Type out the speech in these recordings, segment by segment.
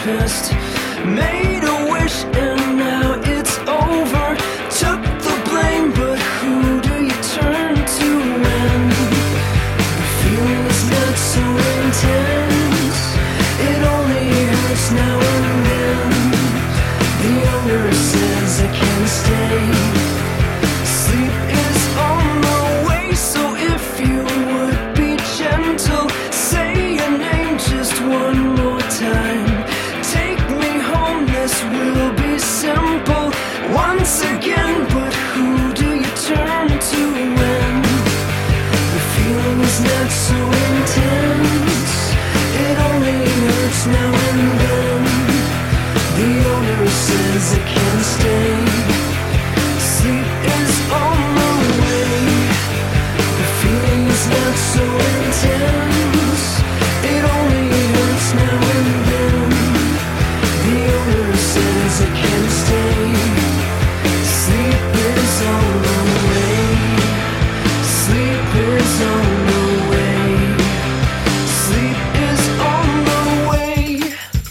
pissed. Made a wish and now it's over. Took the blame, but who do you turn to when the feeling is not so intense? It only hurts now and then. The owner says I can't stay. Sleep is on the way, so if you would be gentle, say your name just one more time. Take me home, this will be simple once again. But who do you turn to when the feeling is not so intense? It only hurts now and then. The owner says I can't stay. Sleep is on the way. The feeling is not so intense. It only hurts now and then. The owner says I can't stay. Sleep is on the way. Sleep is on the way. Sleep is on the way.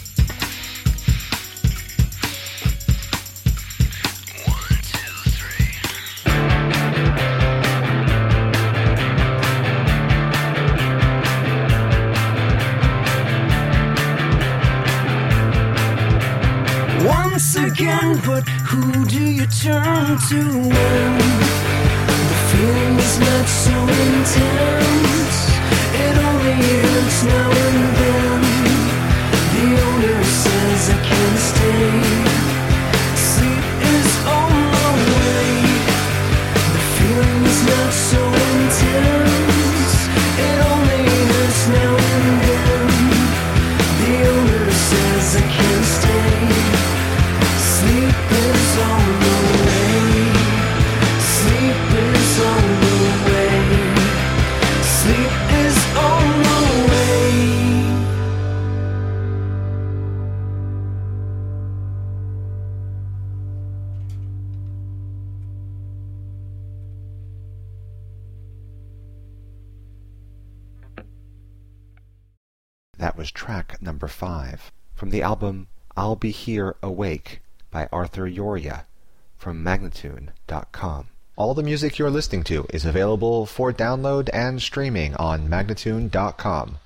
Once again, but who do you turn to when the feeling is not so intense? It only hurts now and then. The owner says I can't stay. Sleep is on the way. The feeling is not so intense. It only hurts now and then. The owner says I can't stay. Sleep is on the way. Sleep is on the way. Sleep is on the way. That was track number 5 from the album I'll Be Here Awake by Arthur Yoria from Magnatune.com. All the music you're listening to is available for download and streaming on Magnatune.com.